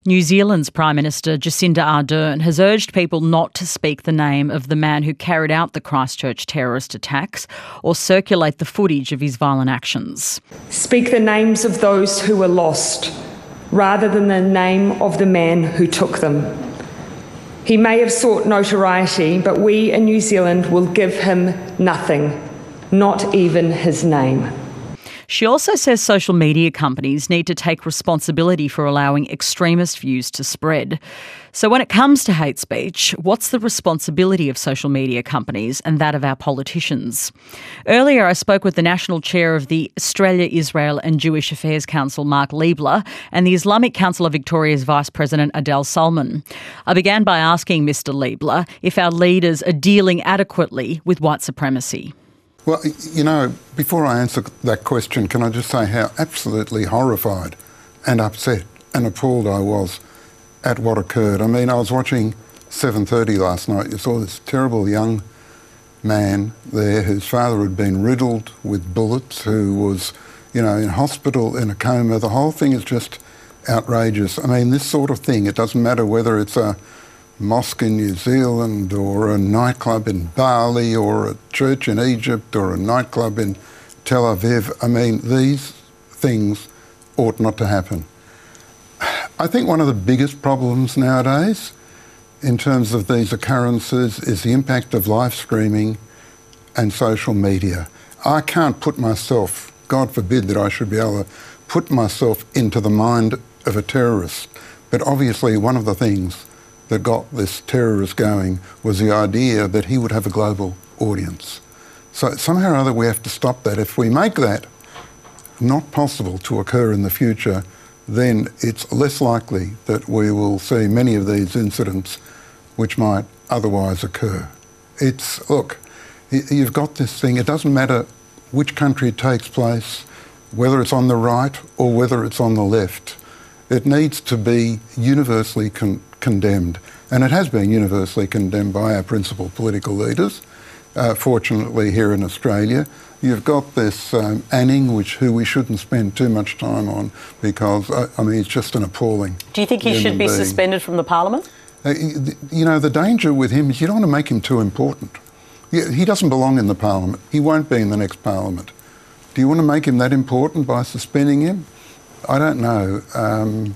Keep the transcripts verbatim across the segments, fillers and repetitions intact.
New Zealand's Prime Minister Jacinda Ardern has urged people not to speak the name of the man who carried out the Christchurch terrorist attacks or circulate the footage of his violent actions. Speak the names of those who were lost, rather than the name of the man who took them. He may have sought notoriety, but we in New Zealand will give him nothing, not even his name. She also says social media companies need to take responsibility for allowing extremist views to spread. So when it comes to hate speech, what's the responsibility of social media companies and that of our politicians? Earlier, I spoke with the National Chair of the Australia, Israel and Jewish Affairs Council, Mark Liebler, and the Islamic Council of Victoria's Vice President, Adel Salman. I began by asking Mister Liebler if our leaders are dealing adequately with white supremacy. Well, you know, before I answer that question, can I just say how absolutely horrified and upset and appalled I was at what occurred. I mean, I was watching seven thirty last night. You saw this terrible young man there whose father had been riddled with bullets, who was, you know, in hospital in a coma. The whole thing is just outrageous. I mean, this sort of thing, it doesn't matter whether it's a mosque in New Zealand or a nightclub in Bali or a church in Egypt or a nightclub in Tel Aviv. I mean, these things ought not to happen. I think one of the biggest problems nowadays in terms of these occurrences is the impact of live streaming and social media. I can't put myself, God forbid that I should be able to put myself into the mind of a terrorist, but obviously one of the things that got this terrorist going was the idea that he would have a global audience. So somehow or other we have to stop that. If we make that not possible to occur in the future, then it's less likely that we will see many of these incidents which might otherwise occur. It's, look, you've got this thing, it doesn't matter which country it takes place, whether it's on the right or whether it's on the left. It needs to be universally con condemned, and it has been universally condemned by our principal political leaders. Uh, fortunately, here in Australia, you've got this um, Anning, which who we shouldn't spend too much time on because uh, I mean, it's just an appalling. Do you think he should be being. suspended from the Parliament? Uh, you know, the danger with him is you don't want to make him too important. He doesn't belong in the Parliament. He won't be in the next Parliament. Do you want to make him that important by suspending him? I don't know. Um,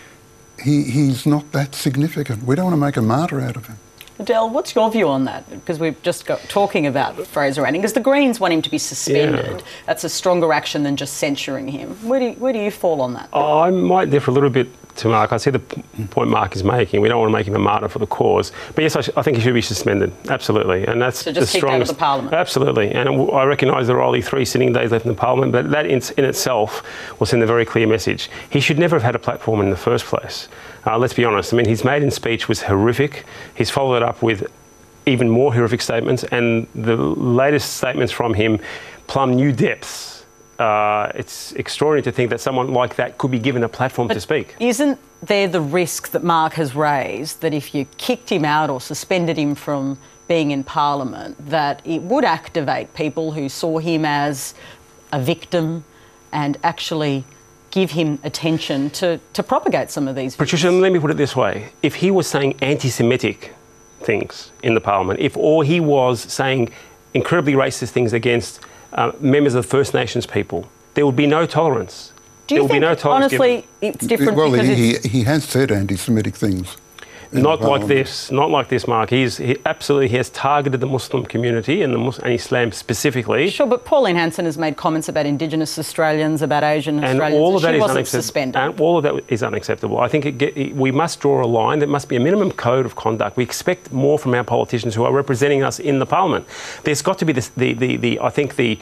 he, he's not that significant. We don't want to make a martyr out of him. Adel, what's your view on that? Because we've just got talking about Fraser Anning, because the Greens want him to be suspended. Yeah. That's a stronger action than just censuring him. Where do you, where do you fall on that? Oh, I might differ a little bit to Mark. I see the point Mark is making. We don't want to make him a martyr for the cause. But yes, I, I think he should be suspended, absolutely. And that's so just the strongest. Out of the Parliament. Absolutely. And I recognise there are only three sitting days left in the Parliament, but that in, in itself will send a very clear message. He should never have had a platform in the first place. Uh, let's be honest. I mean, his maiden speech was horrific. He's followed it up with even more horrific statements, and the latest statements from him plumb new depths. Uh, it's extraordinary to think that someone like that could be given a platform but to speak. Isn't there the risk that Mark has raised that if you kicked him out or suspended him from being in Parliament, that it would activate people who saw him as a victim and actually give him attention to, to propagate some of these views? Patricia, let me put it this way. If he was saying anti-Semitic things in the Parliament, if or he was saying incredibly racist things against uh, members of the First Nations people, there would be no tolerance. Do you there think, will be no tolerance honestly, given. it's different well, because he, it's... he has said anti-Semitic things. Not like this, not like this, Mark. He's he absolutely he has targeted the Muslim community and the Muslim, and Islam specifically. Sure, but Pauline Hanson has made comments about Indigenous Australians, about Asian and Australians. All of that she is wasn't suspended. And all of that is unacceptable. I think it get, it, we must draw a line. There must be a minimum code of conduct. We expect more from our politicians who are representing us in the Parliament. There's got to be this, the, the the I think the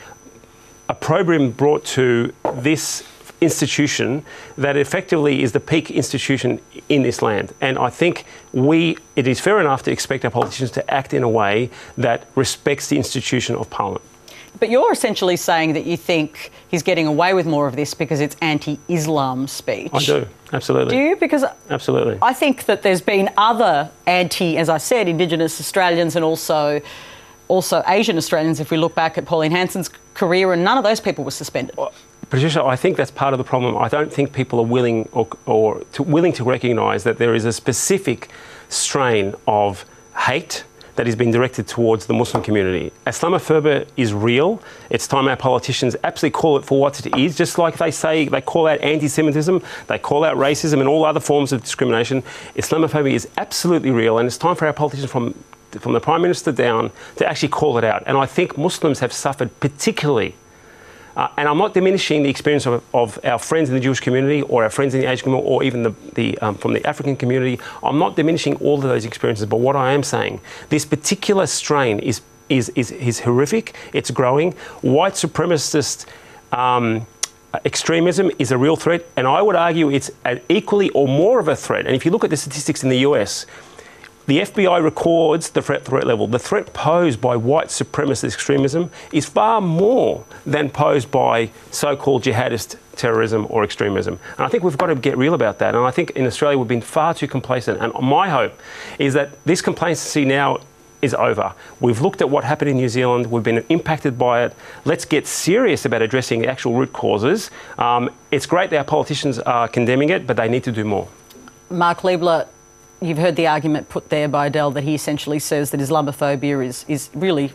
opprobrium brought to this institution that effectively is the peak institution in this land. And I think we, it is fair enough to expect our politicians to act in a way that respects the institution of Parliament. But you're essentially saying that you think he's getting away with more of this because it's anti-Islam speech. I do, absolutely. Do you? Because absolutely. I think that there's been other anti, as I said, Indigenous Australians and also also Asian Australians, if we look back at Pauline Hanson's career, and none of those people were suspended. Well, Patricia, I think that's part of the problem. I don't think people are willing or, or to, willing to recognise that there is a specific strain of hate that is being directed towards the Muslim community. Islamophobia is real. It's time our politicians absolutely call it for what it is, just like they say they call out anti-Semitism, they call out racism and all other forms of discrimination. Islamophobia is absolutely real, and it's time for our politicians from, from the Prime Minister down to actually call it out. And I think Muslims have suffered particularly. Uh, and I'm not diminishing the experience of, of our friends in the Jewish community or our friends in the Asian community or even the, the, um, from the African community. I'm not diminishing all of those experiences, but what I am saying, this particular strain is, is, is, is horrific, it's growing. White supremacist um, extremism is a real threat, and I would argue it's an equally or more of a threat. And if you look at the statistics in the U S, the F B I records the threat, threat level. The threat posed by white supremacist extremism is far more than posed by so-called jihadist terrorism or extremism. And I think we've got to get real about that. And I think in Australia we've been far too complacent. And my hope is that this complacency now is over. We've looked at what happened in New Zealand. We've been impacted by it. Let's get serious about addressing the actual root causes. Um, it's great that our politicians are condemning it, but they need to do more. Mark Liebler, you've heard the argument put there by Adele that he essentially says that Islamophobia is is really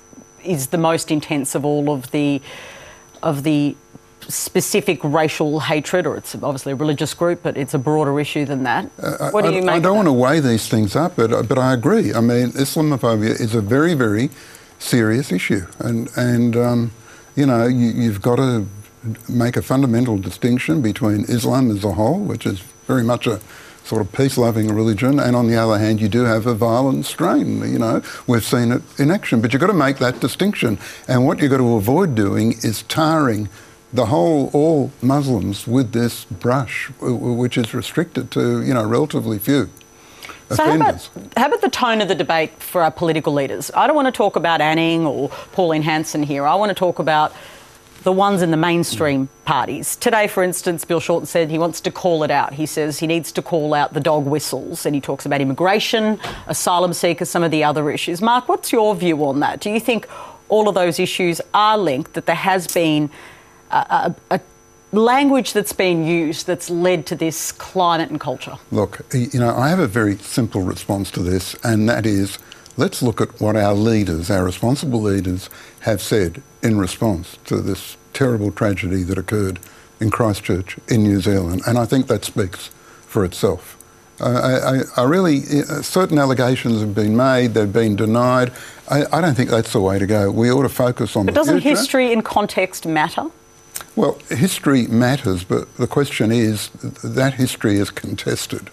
is the most intense of all of the of the specific racial hatred, or it's obviously a religious group, but it's a broader issue than that. Uh, what do you I, make? I don't of want that? to weigh these things up, but but I agree. I mean, Islamophobia is a very very serious issue, and and um, you know you, you've got to make a fundamental distinction between Islam as a whole, which is very much a sort of peace-loving religion, and on the other hand, you do have a violent strain. You know, we've seen it in action, but you've got to make that distinction. And what you've got to avoid doing is tarring the whole, all Muslims with this brush, which is restricted to, you know, relatively few So how about, offenders. how about the tone of the debate for our political leaders? I don't want to talk about Anning or Pauline Hanson here. I want to talk about the ones in the mainstream parties. Today, for instance, Bill Shorten said he wants to call it out. He says he needs to call out the dog whistles, and he talks about immigration, asylum seekers, some of the other issues. Mark, what's your view on that? Do you think all of those issues are linked, that there has been a, a, a language that's been used that's led to this climate and culture? Look, you know, I have a very simple response to this, and that is, let's look at what our leaders, our responsible leaders, have said in response to this terrible tragedy that occurred in Christchurch in New Zealand. And I think that speaks for itself. Uh, I, I really, uh, certain allegations have been made, they've been denied. I, I don't think that's the way to go. We ought to focus on but the doesn't future. history in context matter? Well, history matters, but the question is that history is contested.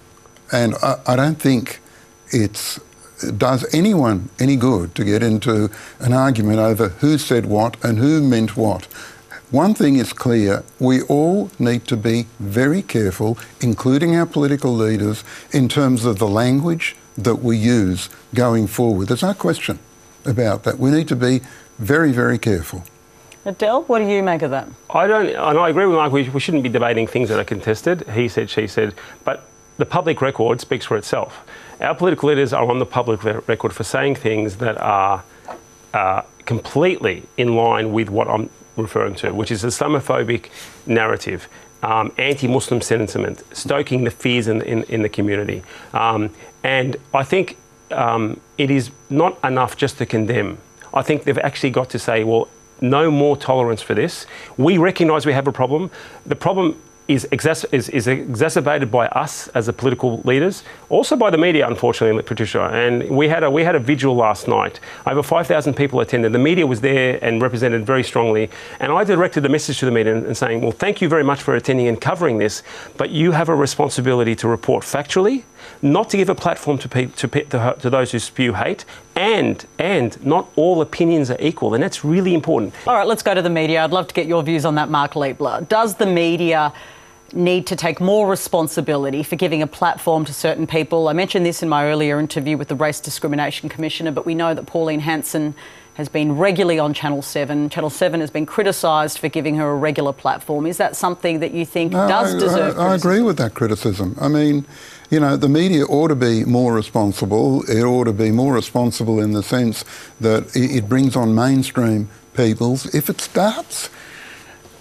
And I, I don't think it's it does anyone any good to get into an argument over who said what and who meant what. One thing is clear, we all need to be very careful, including our political leaders, in terms of the language that we use going forward. There's no question about that. We need to be very, very careful. Adele, what do you make of that? I don't, and I agree with Mark, we, we shouldn't be debating things that are contested. He said, she said, but the public record speaks for itself. Our political leaders are on the public record for saying things that are uh, completely in line with what I'm referring to, which is Islamophobic narrative, um, anti-Muslim sentiment, stoking the fears in, in, in the community. Um, and I think um, it is not enough just to condemn. I think they've actually got to say, well, no more tolerance for this. We recognise we have a problem. The problem is, exac- is, is exacerbated by us as the political leaders, also by the media, unfortunately, Patricia. And we had a we had a vigil last night. Over five thousand people attended. The media was there and represented very strongly. And I directed a message to the media and, and saying, well, thank you very much for attending and covering this, but you have a responsibility to report factually, not to give a platform to, pe- to, pe- to, to those who spew hate, and and not all opinions are equal, and that's really important. All right, let's go to the media. I'd love to get your views on that, Mark Liebler. Does the media need to take more responsibility for giving a platform to certain people? I mentioned this in my earlier interview with the Race Discrimination Commissioner, but we know that Pauline Hanson has been regularly on Channel seven. Channel seven has been criticised for giving her a regular platform. Is that something that you think No, does I, deserve I, I agree with that criticism. I mean, you know, the media ought to be more responsible. It ought to be more responsible in the sense that it, it brings on mainstream peoples. If it starts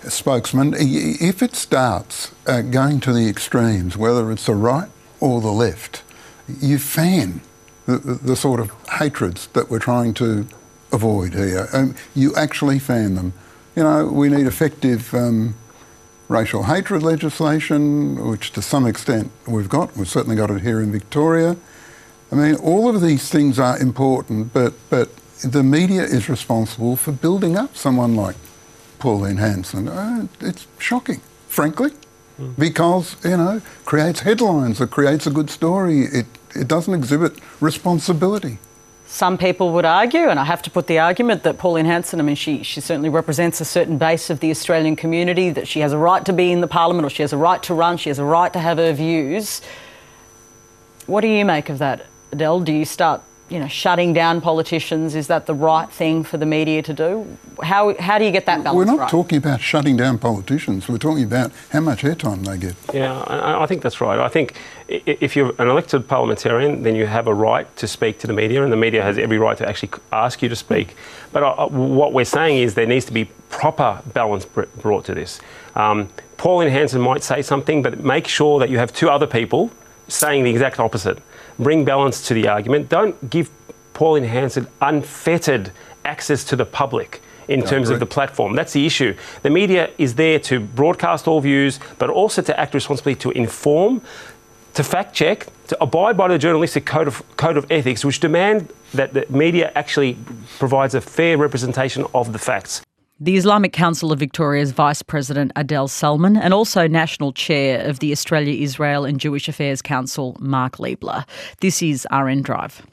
spokesman, if it starts uh, going to the extremes, whether it's the right or the left, you fan the, the, the sort of hatreds that we're trying to avoid here. Um, you actually fan them. You know, we need effective um, racial hatred legislation, which to some extent we've got. We've certainly got it here in Victoria. I mean, all of these things are important, but, but the media is responsible for building up someone like Pauline Hanson. Uh, it's shocking, frankly, mm. because, you know, creates headlines, it creates a good story, it, it doesn't exhibit responsibility. Some people would argue, and I have to put the argument, that Pauline Hanson, I mean, she, she certainly represents a certain base of the Australian community, that she has a right to be in the parliament, or she has a right to run, she has a right to have her views. What do you make of that, Adele? Do you start, you know, shutting down politicians? Is that the right thing for the media to do? How how do you get that balance right? We're not right? talking about shutting down politicians. We're talking about how much airtime they get. Yeah, I, I think that's right. I think if you're an elected parliamentarian, then you have a right to speak to the media, and the media has every right to actually ask you to speak. But uh, what we're saying is there needs to be proper balance brought to this. Um, Pauline Hanson might say something, but make sure that you have two other people saying the exact opposite. Bring balance to the argument. Don't give Pauline Hanson unfettered access to the public in I terms agree. of the platform. That's the issue. The media is there to broadcast all views, but also to act responsibly, to inform, to fact check, to abide by the journalistic code of, code of ethics, which demand that the media actually provides a fair representation of the facts. The Islamic Council of Victoria's Vice President Adele Salman, and also National Chair of the Australia, Israel and Jewish Affairs Council, Mark Liebler. This is R N Drive.